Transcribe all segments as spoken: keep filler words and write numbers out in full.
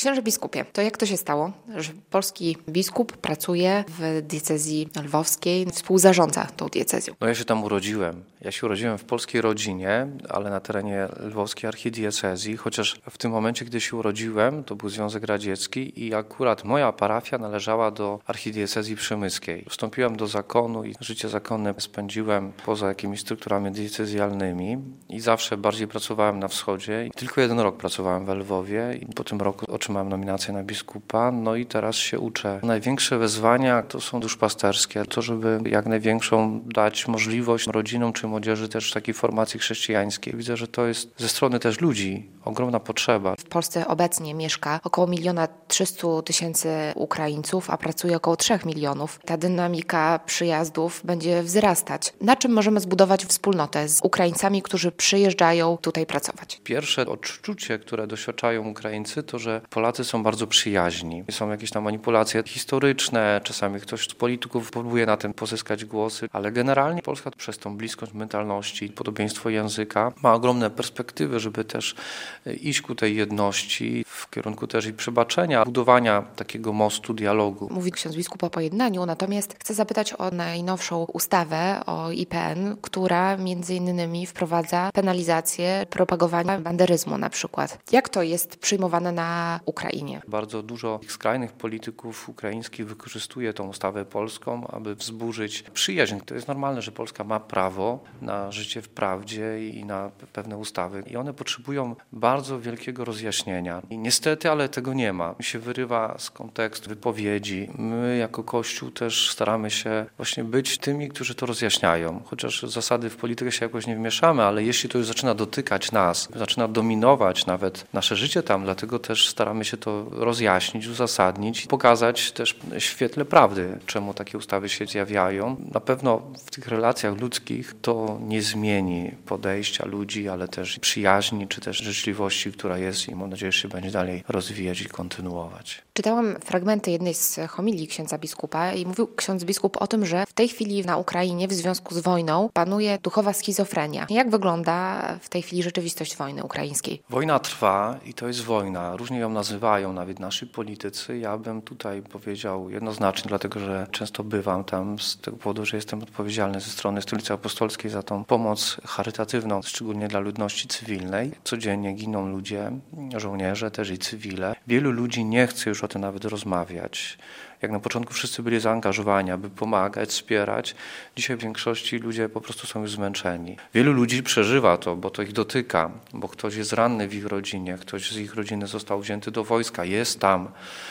Księże biskupie, to jak to się stało, że polski biskup pracuje w diecezji lwowskiej, współzarządza tą diecezją? No ja się tam urodziłem. Ja się urodziłem w polskiej rodzinie, ale na terenie lwowskiej archidiecezji, chociaż w tym momencie, gdy się urodziłem, to był Związek Radziecki i akurat moja parafia należała do archidiecezji przemyskiej. Wstąpiłem do zakonu i życie zakonne spędziłem poza jakimiś strukturami diecezjalnymi i zawsze bardziej pracowałem na wschodzie. Tylko jeden rok pracowałem we Lwowie i po tym roku otrzymałem nominację na biskupa, no i teraz się uczę. Największe wyzwania to są duszpasterskie, to żeby jak największą dać możliwość rodzinom czy młodzieży też takiej formacji chrześcijańskiej. Widzę, że to jest ze strony też ludzi ogromna potrzeba. W Polsce obecnie mieszka około miliona trzystu tysięcy Ukraińców, a pracuje około trzech milionów. Ta dynamika przyjazdów będzie wzrastać. Na czym możemy zbudować wspólnotę z Ukraińcami, którzy przyjeżdżają tutaj pracować? Pierwsze odczucie, które doświadczają Ukraińcy, to że Polacy są bardzo przyjaźni. Są jakieś tam manipulacje historyczne, czasami ktoś z polityków próbuje na tym pozyskać głosy, ale generalnie Polska przez tą bliskość mentalności, podobieństwo języka ma ogromne perspektywy, żeby też iść ku tej jedności w kierunku też i przebaczenia, budowania takiego mostu dialogu. Mówi ksiądz biskup o pojednaniu, natomiast chcę zapytać o najnowszą ustawę o I P N, która między innymi wprowadza penalizację propagowania banderyzmu na przykład. Jak to jest przyjmowane na Ukrainie? Bardzo dużo skrajnych polityków ukraińskich wykorzystuje tą ustawę polską, aby wzburzyć przyjaźń. To jest normalne, że Polska ma prawo na życie w prawdzie i na pewne ustawy i one potrzebują bardzo wielkiego rozjaśnienia. I niestety, ale tego nie ma. Mi się wyrywa z kontekstu wypowiedzi. My jako Kościół też staramy się właśnie być tymi, którzy to rozjaśniają. Chociaż zasady w politykę się jakoś nie wmieszamy, ale jeśli to już zaczyna dotykać nas, zaczyna dominować nawet nasze życie tam, dlatego też staramy się to rozjaśnić, uzasadnić, pokazać też w świetle prawdy, czemu takie ustawy się zjawiają. Na pewno w tych relacjach ludzkich to nie zmieni podejścia ludzi, ale też przyjaźni, czy też życzliwości, która jest i mam nadzieję, że się będzie dalej rozwijać i kontynuować. Czytałam fragmenty jednej z homilii księdza biskupa i mówił ksiądz biskup o tym, że w tej chwili na Ukrainie w związku z wojną panuje duchowa schizofrenia. Jak wygląda w tej chwili rzeczywistość wojny ukraińskiej? Wojna trwa i to jest wojna. Różnie ją nazywają nawet nasi politycy. Ja bym tutaj powiedział jednoznacznie, dlatego że często bywam tam z tego powodu, że jestem odpowiedzialny ze strony Stolicy Apostolskiej za tą pomoc charytatywną, szczególnie dla ludności cywilnej. Codziennie giną ludzie, żołnierze też i cywile. Wielu ludzi nie chce już o tym nawet rozmawiać. Jak na początku wszyscy byli zaangażowani, aby pomagać, wspierać. Dzisiaj w większości ludzie po prostu są już zmęczeni. Wielu ludzi przeżywa to, bo to ich dotyka, bo ktoś jest ranny w ich rodzinie, ktoś z ich rodziny został wzięty do wojska, jest tam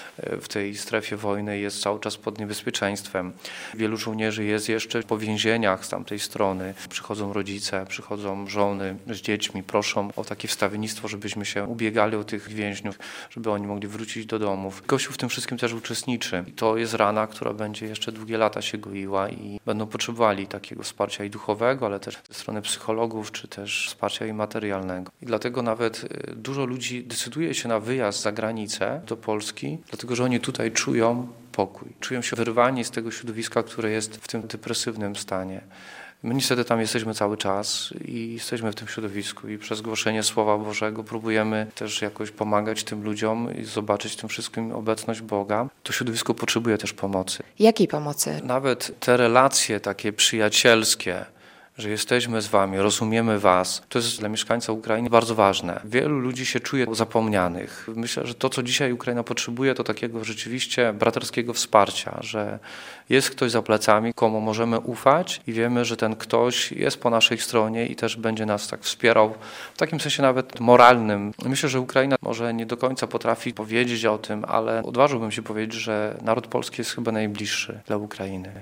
w tej strefie wojny, jest cały czas pod niebezpieczeństwem. Wielu żołnierzy jest jeszcze po więzieniach z tamtej strony. Przychodzą rodzice, przychodzą żony z dziećmi, proszą o takie wstawiennictwo, żebyśmy się ubiegali o tych więźniów, żeby oni mogli wrócić do domów. Kościół w tym wszystkim też uczestniczy. I to jest rana, która będzie jeszcze długie lata się goiła i będą potrzebowali takiego wsparcia i duchowego, ale też ze strony psychologów, czy też wsparcia i materialnego. I dlatego nawet dużo ludzi decyduje się na wyjazd za granicę do Polski, dlatego że oni tutaj czują pokój, czują się wyrwani z tego środowiska, które jest w tym depresywnym stanie. My niestety tam jesteśmy cały czas i jesteśmy w tym środowisku i przez głoszenie Słowa Bożego próbujemy też jakoś pomagać tym ludziom i zobaczyć w tym wszystkim obecność Boga. To środowisko potrzebuje też pomocy. Jakiej pomocy? Nawet te relacje takie przyjacielskie, że jesteśmy z wami, rozumiemy was. To jest dla mieszkańca Ukrainy bardzo ważne. Wielu ludzi się czuje zapomnianych. Myślę, że to, co dzisiaj Ukraina potrzebuje, to takiego rzeczywiście braterskiego wsparcia, że jest ktoś za plecami, komu możemy ufać i wiemy, że ten ktoś jest po naszej stronie i też będzie nas tak wspierał w takim sensie nawet moralnym. Myślę, że Ukraina może nie do końca potrafi powiedzieć o tym, ale odważyłbym się powiedzieć, że naród polski jest chyba najbliższy dla Ukrainy.